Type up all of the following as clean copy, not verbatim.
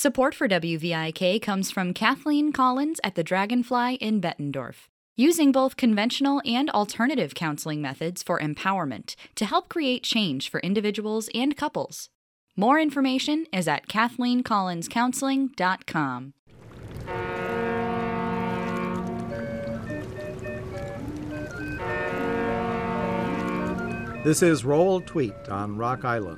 Support for WVIK comes from Kathleen Collins at the Dragonfly in Bettendorf, using both conventional and alternative counseling methods for empowerment to help create change for individuals and couples. More information is at KathleenCollinsCounseling.com. This is Roll Tweet on Rock Island.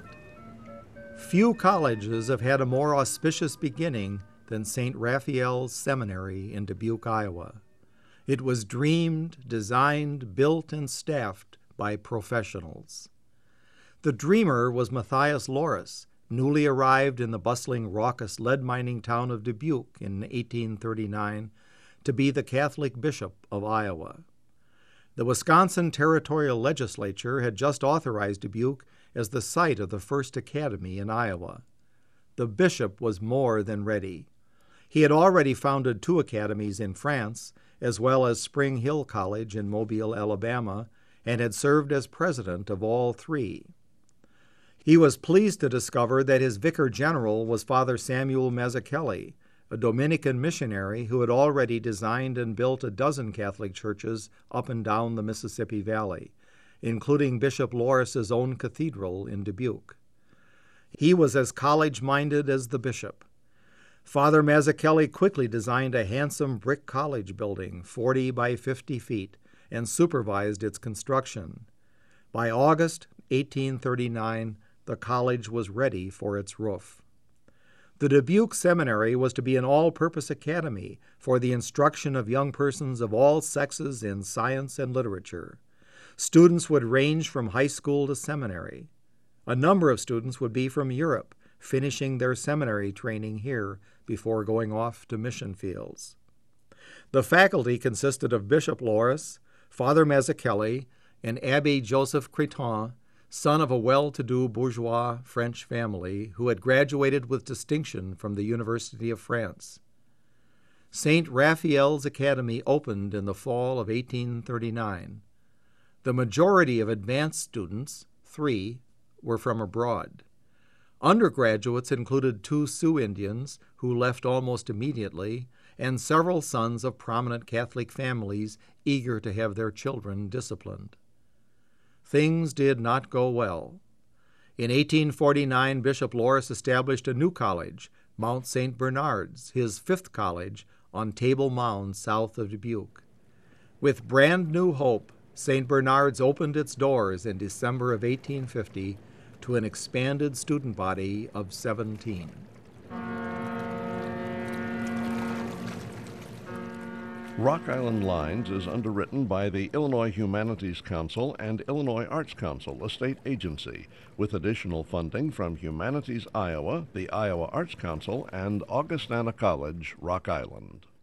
Few colleges have had a more auspicious beginning than St. Raphael's Seminary in Dubuque, Iowa. It was dreamed, designed, built, and staffed by professionals. The dreamer was Matthias Loris, newly arrived in the bustling, raucous lead mining town of Dubuque in 1839 to be the Catholic Bishop of Iowa. The Wisconsin Territorial Legislature had just authorized Dubuque as the site of the first academy in Iowa. The bishop was more than ready. He had already founded 2 academies in France, as well as Spring Hill College in Mobile, Alabama, and had served as president of all 3. He was pleased to discover that his vicar general was Father Samuel Mazzucchelli, a Dominican missionary who had already designed and built a dozen Catholic churches up and down the Mississippi Valley, including Bishop Loris's own cathedral in Dubuque. He was as college-minded as the bishop. Father Mazzucchelli quickly designed a handsome brick college building, 40 by 50 feet, and supervised its construction. By August 1839, the college was ready for its roof. The Dubuque Seminary was to be an all-purpose academy for the instruction of young persons of all sexes in science and literature. Students would range from high school to seminary. A number of students would be from Europe, finishing their seminary training here before going off to mission fields. The faculty consisted of Bishop Loris, Father Mazzucchelli, and Abbé Joseph Creton, son of a well-to-do bourgeois French family who had graduated with distinction from the University of France. St. Raphael's Academy opened in the fall of 1839. The majority of advanced students, 3, were from abroad. Undergraduates included 2 Sioux Indians, who left almost immediately, and several sons of prominent Catholic families eager to have their children disciplined. Things did not go well. In 1849, Bishop Loris established a new college, Mount St. Bernard's, his 5th college, on Table Mound south of Dubuque. With brand new hope, St. Bernard's opened its doors in December of 1850 to an expanded student body of 17. Rock Island Lines is underwritten by the Illinois Humanities Council and Illinois Arts Council, a state agency, with additional funding from Humanities Iowa, the Iowa Arts Council, and Augustana College, Rock Island.